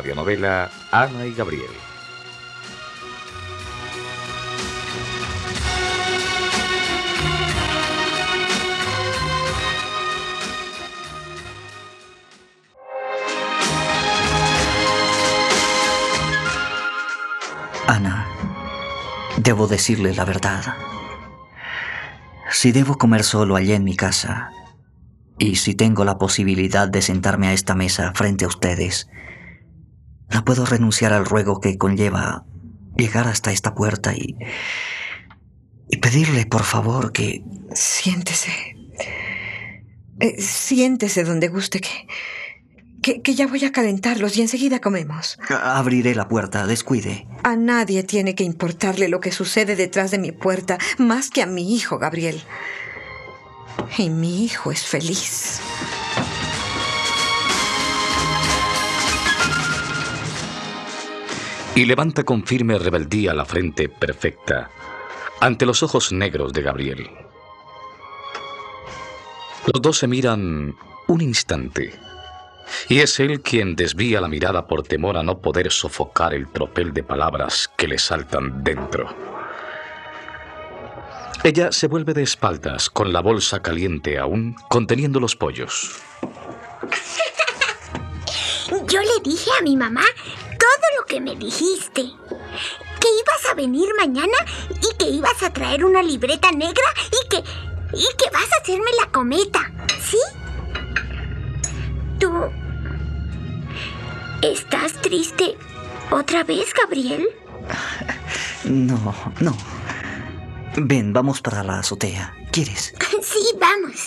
radionovela Ana y Gabriel. Ana, debo decirle la verdad. Si debo comer solo allí en mi casa, y si tengo la posibilidad de sentarme a esta mesa frente a ustedes, no puedo renunciar al ruego que conlleva llegar hasta esta puerta y pedirle, por favor, que... Siéntese. Siéntese donde guste, que ya voy a calentarlos y enseguida comemos. Abriré la puerta, descuide. A nadie tiene que importarle lo que sucede detrás de mi puerta, más que a mi hijo, Gabriel. Y mi hijo es feliz. Y levanta con firme rebeldía la frente perfecta ante los ojos negros de Gabriel. Los dos se miran un instante, y es él quien desvía la mirada por temor a no poder sofocar el tropel de palabras que le saltan dentro. Ella se vuelve de espaldas, con la bolsa caliente aún, conteniendo los pollos. Yo le dije a mi mamá todo lo que me dijiste. Que ibas a venir mañana y que ibas a traer una libreta negra y que vas a hacerme la cometa, ¿sí? ¿Tú estás triste otra vez, Gabriel? No. Ven, vamos para la azotea. ¿Quieres? Sí, vamos.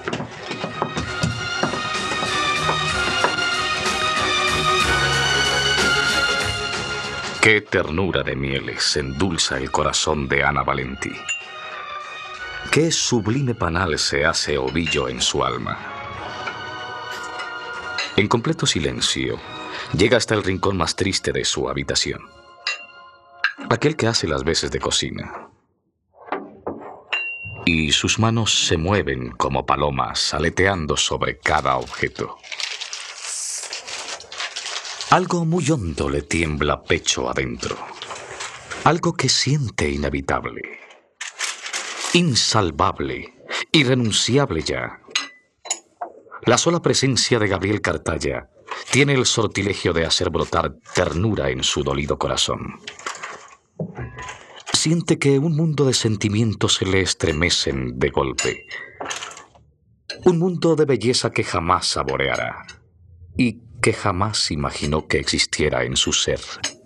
Qué ternura de mieles endulza el corazón de Ana Valentí. Qué sublime panal se hace ovillo en su alma. En completo silencio, llega hasta el rincón más triste de su habitación. Aquel que hace las veces de cocina. Y sus manos se mueven como palomas, aleteando sobre cada objeto. Algo muy hondo le tiembla pecho adentro. Algo que siente inevitable, insalvable, irrenunciable ya. La sola presencia de Gabriel Cartaya tiene el sortilegio de hacer brotar ternura en su dolido corazón. Siente que un mundo de sentimientos se le estremecen de golpe. Un mundo de belleza que jamás saboreará y que jamás imaginó que existiera en su ser.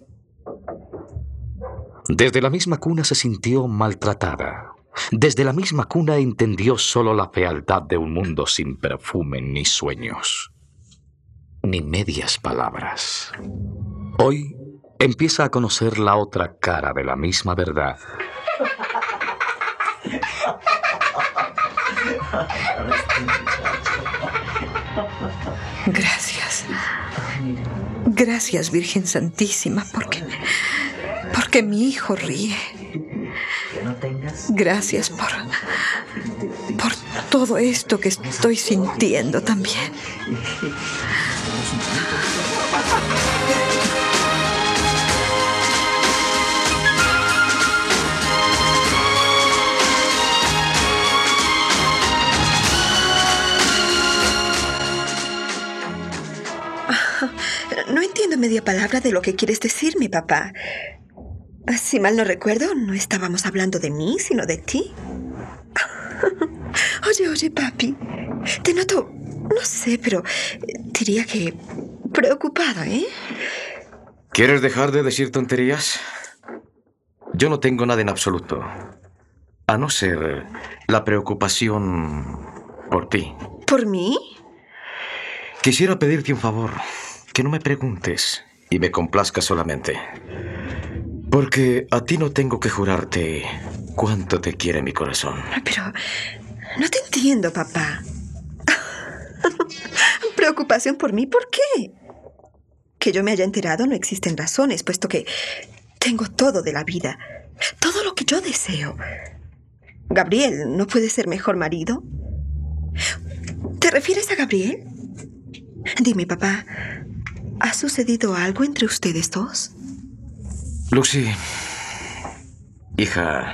Desde la misma cuna se sintió maltratada. Desde la misma cuna entendió solo la fealdad de un mundo sin perfume ni sueños, ni medias palabras. Hoy empieza a conocer la otra cara de la misma verdad. Gracias. Gracias, Virgen Santísima, porque mi hijo ríe. Gracias por todo esto que estoy sintiendo también. No entiendo media palabra de lo que quieres decirme, papá. Si mal no recuerdo, no estábamos hablando de mí, sino de ti. Oye, papi. Te noto, no sé, pero diría que preocupado, ¿eh? ¿Quieres dejar de decir tonterías? Yo no tengo nada en absoluto, a no ser la preocupación por ti. ¿Por mí? Quisiera pedirte un favor, que no me preguntes y me complazca solamente. Porque a ti no tengo que jurarte cuánto te quiere mi corazón. Pero no te entiendo, papá. ¿Preocupación por mí? ¿Por qué? Que yo me haya enterado no existen razones, puesto que tengo todo de la vida. Todo lo que yo deseo. ¿Gabriel no puede ser mejor marido? ¿Te refieres a Gabriel? Dime, papá, ¿Ha sucedido algo entre ustedes dos? Lucy, hija,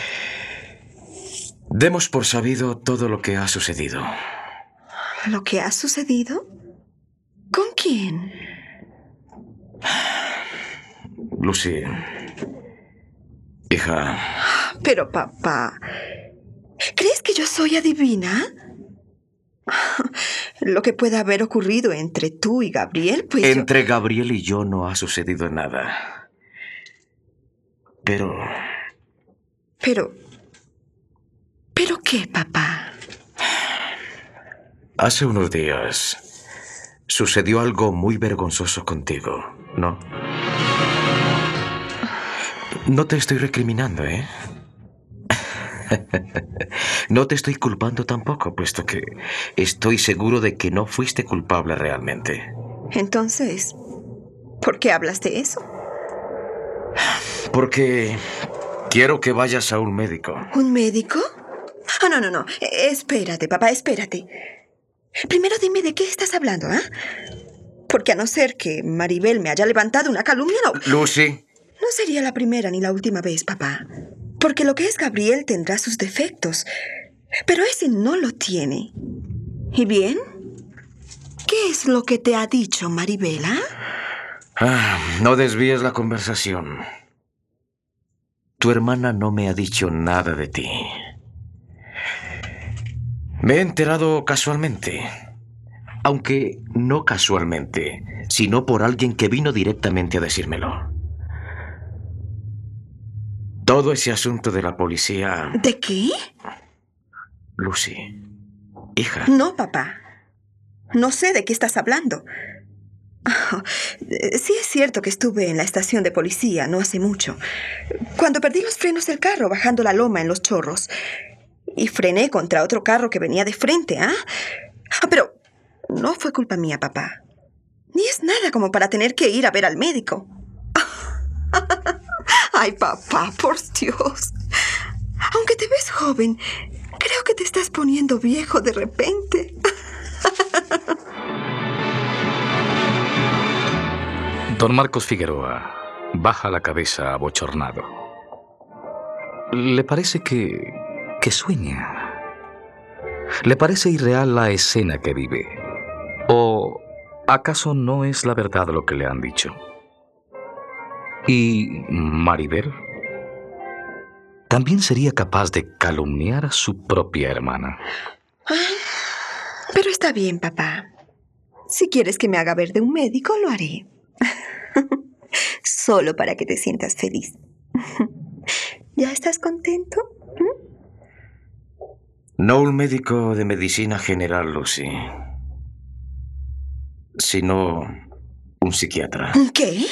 demos por sabido todo lo que ha sucedido. ¿Lo que ha sucedido? ¿Con quién? Lucy, hija... Pero, papá, ¿crees que yo soy adivina? Lo que pueda haber ocurrido entre tú y Gabriel, pues Entre Gabriel y yo no ha sucedido nada. Pero... ¿Pero qué, papá? Hace unos días sucedió algo muy vergonzoso contigo, ¿no? No te estoy recriminando, ¿eh? No te estoy culpando tampoco, puesto que estoy seguro de que no fuiste culpable realmente. Entonces, ¿por qué hablas de eso? Porque quiero que vayas a un médico. ¿Un médico? Ah, no. Espérate, papá, espérate. Primero dime de qué estás hablando, ¿ah? Porque a no ser que Maribel me haya levantado una calumnia, no... Lucy. No sería la primera ni la última vez, papá. Porque lo que es Gabriel tendrá sus defectos, pero ese no lo tiene. ¿Y bien? ¿Qué es lo que te ha dicho Maribel, ah? No desvíes la conversación. Tu hermana no me ha dicho nada de ti. Me he enterado casualmente. Aunque no casualmente, sino por alguien que vino directamente a decírmelo. Todo ese asunto de la policía... ¿De qué? Lucy, hija... No, papá. No sé de qué estás hablando. Sí es cierto que estuve en la estación de policía no hace mucho, cuando perdí los frenos del carro bajando la loma en Los Chorros. Y frené contra otro carro que venía de frente, ¿ah? Pero no fue culpa mía, papá. Ni es nada como para tener que ir a ver al médico. Ay, papá, por Dios. Aunque te ves joven, creo que te estás poniendo viejo de repente. Don Marcos Figueroa baja la cabeza abochornado. ¿Le parece que sueña? ¿Le parece irreal la escena que vive? ¿O acaso no es la verdad lo que le han dicho? ¿Y Maribel? ¿También sería capaz de calumniar a su propia hermana? Pero está bien, papá. Si quieres que me haga ver de un médico, lo haré. Solo para que te sientas feliz. ¿Ya estás contento? No un médico de medicina general, Lucy, sino un psiquiatra. ¿Qué?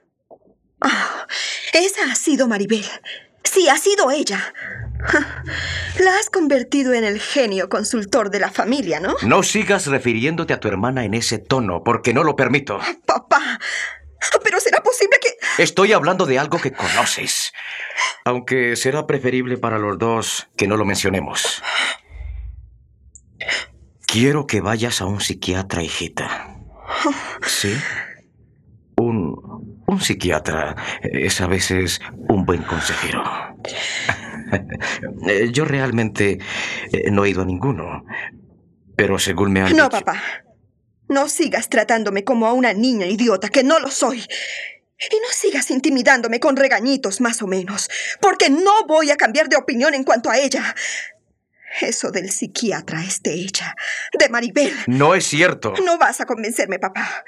Esa ha sido Maribel. Sí, ha sido ella. La has convertido en el genio consultor de la familia, ¿no? No sigas refiriéndote a tu hermana en ese tono, porque no lo permito. Papá, ¿pero será posible que...? Estoy hablando de algo que conoces. Aunque será preferible para los dos que no lo mencionemos. Quiero que vayas a un psiquiatra, hijita. ¿Sí? Un psiquiatra es a veces un buen consejero. Yo realmente no he ido a ninguno, pero según me han No, dicho... papá. No sigas tratándome como a una niña idiota, que no lo soy. Y no sigas intimidándome con regañitos más o menos, porque no voy a cambiar de opinión en cuanto a ella. Eso del psiquiatra es de ella, de Maribel. No es cierto. No vas a convencerme, papá.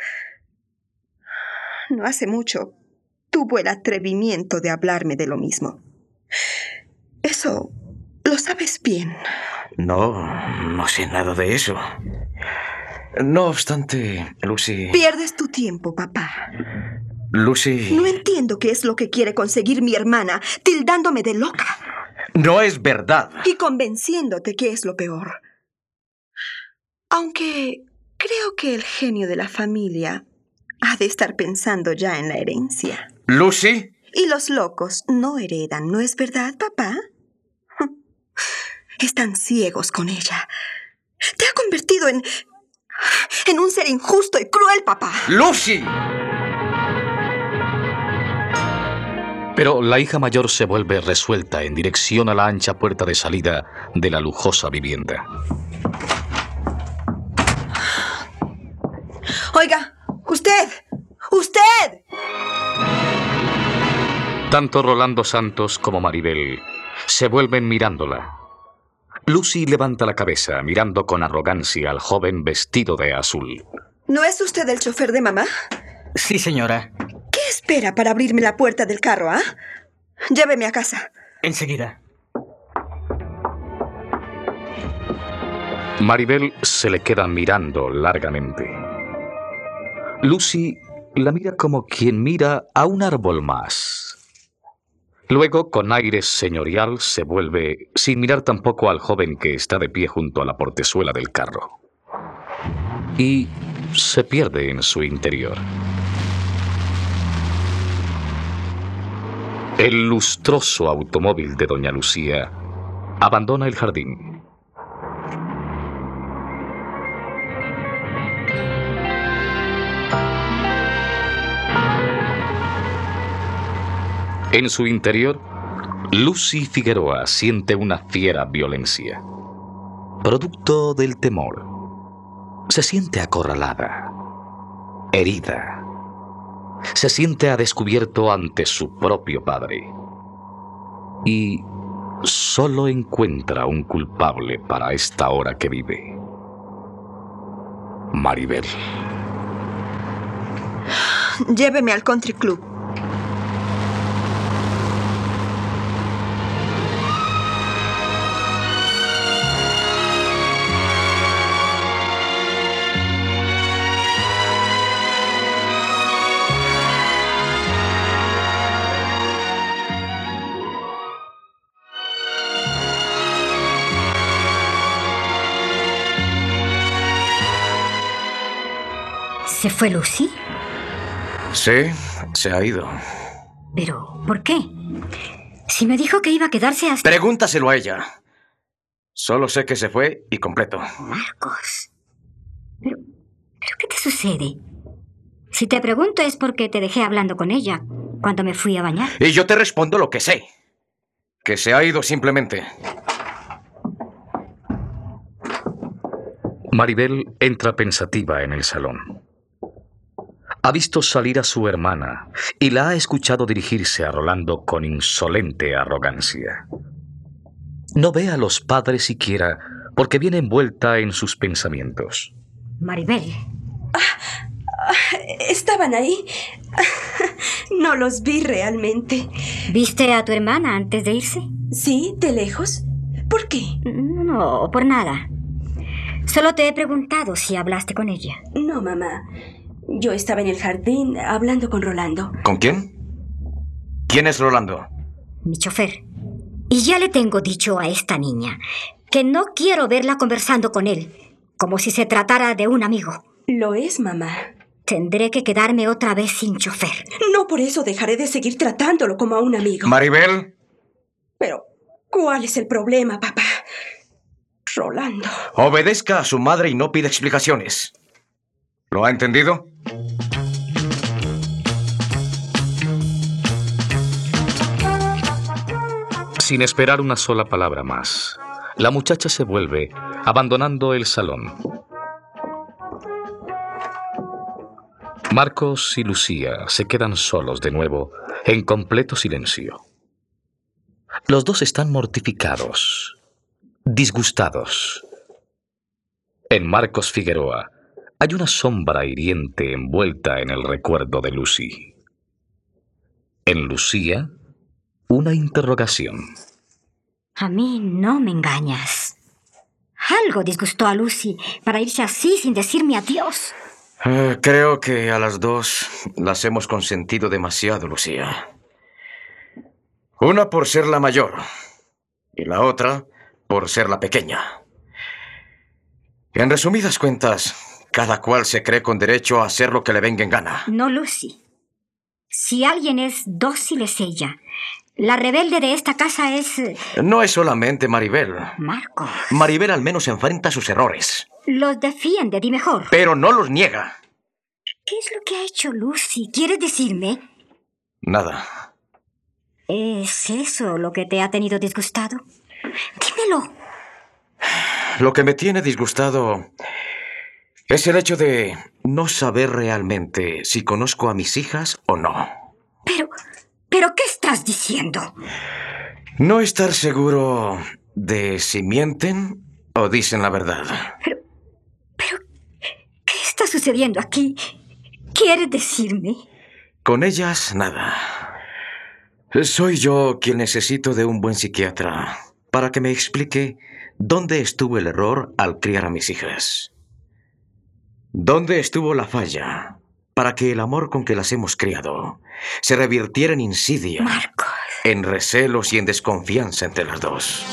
No hace mucho tuvo el atrevimiento de hablarme de lo mismo. Eso lo sabes bien. No sé nada de eso. No obstante, Lucy... Pierdes tu tiempo, papá. Lucy... No entiendo qué es lo que quiere conseguir mi hermana, tildándome de loca. No es verdad. Y convenciéndote que es lo peor. Aunque creo que el genio de la familia ha de estar pensando ya en la herencia. ¿Lucy? Y los locos no heredan, ¿no es verdad, papá? Están ciegos con ella. Te ha convertido en en un ser injusto y cruel, papá. ¡Lucy! Pero la hija mayor se vuelve resuelta en dirección a la ancha puerta de salida de la lujosa vivienda. Oiga, usted. Tanto Rolando Santos como Maribel se vuelven mirándola. Lucy levanta la cabeza, mirando con arrogancia al joven vestido de azul. ¿No es usted el chofer de mamá? Sí, señora. ¿Qué espera para abrirme la puerta del carro, ah? Lléveme a casa. Enseguida. Maribel se le queda mirando largamente. Lucy la mira como quien mira a un árbol más. Luego, con aire señorial, se vuelve, sin mirar tampoco al joven que está de pie junto a la portezuela del carro. Y se pierde en su interior. El lustroso automóvil de doña Lucía abandona el jardín. En su interior, Lucy Figueroa siente una fiera violencia, producto del temor. Se siente acorralada, herida. Se siente a descubierto ante su propio padre. Y solo encuentra un culpable para esta hora que vive. Maribel. Lléveme al country club. ¿Se fue Lucy? Sí, se ha ido. ¿Pero por qué? Si me dijo que iba a quedarse hasta... Pregúntaselo a ella. Solo sé que se fue y completo. Marcos. ¿Pero qué te sucede? Si te pregunto es porque te dejé hablando con ella cuando me fui a bañar. Y yo te respondo lo que sé. Que se ha ido simplemente. Maribel entra pensativa en el salón. Ha visto salir a su hermana y la ha escuchado dirigirse a Rolando con insolente arrogancia. No ve a los padres siquiera porque viene envuelta en sus pensamientos. Maribel. ¿Estaban ahí? No los vi realmente. ¿Viste a tu hermana antes de irse? ¿Sí? ¿De lejos? ¿Por qué? No, por nada. Solo te he preguntado si hablaste con ella. No, mamá. Yo estaba en el jardín hablando con Rolando. ¿Con quién? ¿Quién es Rolando? Mi chofer. Y ya le tengo dicho a esta niña que no quiero verla conversando con él, como si se tratara de un amigo. Lo es, mamá. Tendré que quedarme otra vez sin chofer. No por eso dejaré de seguir tratándolo como a un amigo. Maribel. Pero, ¿cuál es el problema, papá? Rolando. Obedezca a su madre y no pida explicaciones. ¿Lo ha entendido? Sin esperar una sola palabra más, la muchacha se vuelve, abandonando el salón. Marcos y Lucía se quedan solos de nuevo, en completo silencio. Los dos están mortificados, disgustados. En Marcos Figueroa hay una sombra hiriente envuelta en el recuerdo de Lucy. En Lucía, una interrogación. A mí no me engañas. Algo disgustó a Lucy para irse así sin decirme adiós. Creo que a las dos las hemos consentido demasiado, Lucía. Una por ser la mayor y la otra por ser la pequeña. En resumidas cuentas, cada cual se cree con derecho a hacer lo que le venga en gana. No, Lucy. Si alguien es dócil es ella. La rebelde de esta casa es... No es solamente Maribel. Marcos. Maribel al menos enfrenta sus errores. Los defiende, di mejor. Pero no los niega. ¿Qué es lo que ha hecho Lucy? ¿Quieres decirme? Nada. ¿Es eso lo que te ha tenido disgustado? Dímelo. Lo que me tiene disgustado es el hecho de no saber realmente si conozco a mis hijas o no. ¿Pero qué estás diciendo? No estar seguro de si mienten o dicen la verdad. Pero, ¿qué está sucediendo aquí? ¿Quieres decirme? Con ellas, nada. Soy yo quien necesito de un buen psiquiatra para que me explique dónde estuvo el error al criar a mis hijas. ¿Dónde estuvo la falla para que el amor con que las hemos criado se revirtiera en insidia, Marcos, en recelos y en desconfianza entre las dos?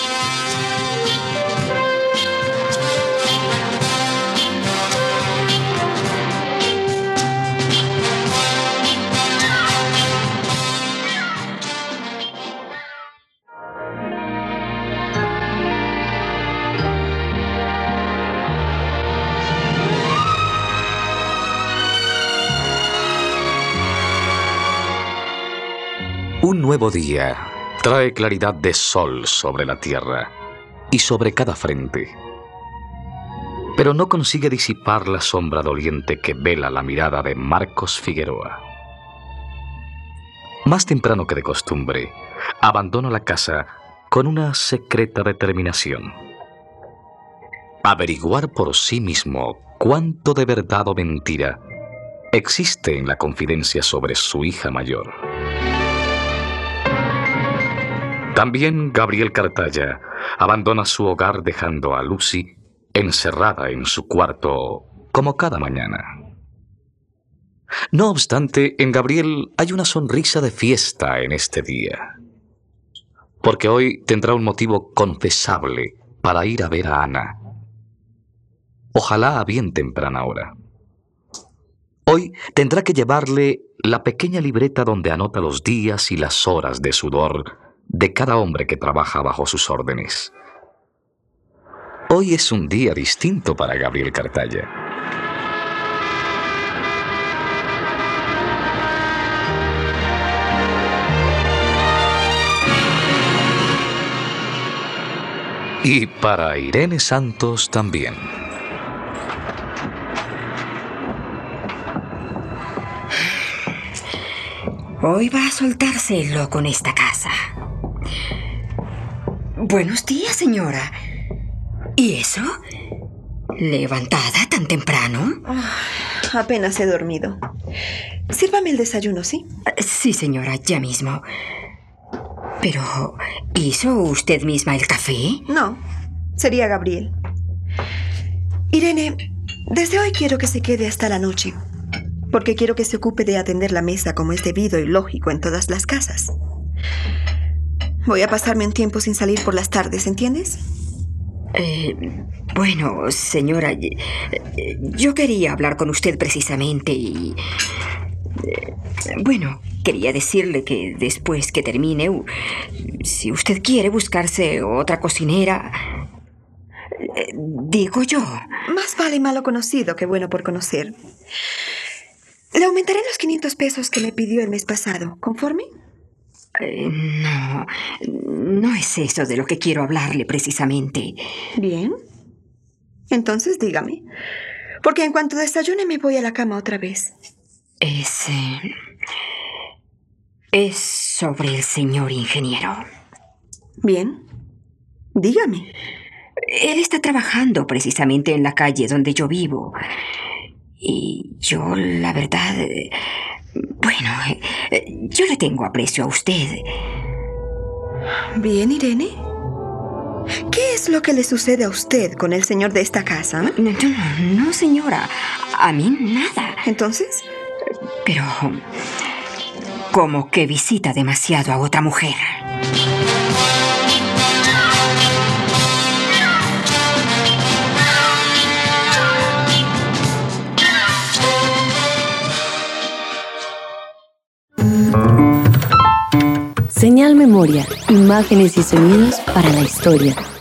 Un nuevo día trae claridad de sol sobre la tierra y sobre cada frente, pero no consigue disipar la sombra doliente que vela la mirada de Marcos Figueroa. Más temprano que de costumbre, abandona la casa con una secreta determinación: averiguar por sí mismo cuánto de verdad o mentira existe en la confidencia sobre su hija mayor. También Gabriel Cartaya abandona su hogar dejando a Lucy encerrada en su cuarto como cada mañana. No obstante, en Gabriel hay una sonrisa de fiesta en este día, porque hoy tendrá un motivo confesable para ir a ver a Ana. Ojalá a bien temprana hora. Hoy tendrá que llevarle la pequeña libreta donde anota los días y las horas de sudor de cada hombre que trabaja bajo sus órdenes. Hoy es un día distinto para Gabriel Cartaya. Y para Irene Santos también. Hoy va a soltarse el loco en esta casa. Buenos días, señora. ¿Y eso? ¿Levantada tan temprano? Apenas he dormido. Sírvame el desayuno, ¿sí? Sí, señora, ya mismo. Pero, ¿hizo usted misma el café? No, sería Gabriel. Irene, desde hoy quiero que se quede hasta la noche, porque quiero que se ocupe de atender la mesa como es debido y lógico en todas las casas. Voy a pasarme un tiempo sin salir por las tardes, ¿entiendes? Bueno, señora, yo quería hablar con usted precisamente y... bueno, quería decirle que después que termine, si usted quiere buscarse otra cocinera, digo yo. Más vale malo conocido que bueno por conocer. Le aumentaré los 500 pesos que me pidió el mes pasado. ¿Conforme? No es eso de lo que quiero hablarle precisamente. Bien. Entonces dígame. Porque en cuanto desayune me voy a la cama otra vez. Es sobre el señor ingeniero. Bien. Dígame. Él está trabajando precisamente en la calle donde yo vivo. Y yo, la verdad... bueno, yo le tengo aprecio a usted. Bien, Irene. ¿Qué es lo que le sucede a usted con el señor de esta casa? No, señora. A mí nada. ¿Entonces? Pero... como que visita demasiado a otra mujer. Señal Memoria, imágenes y sonidos para la historia.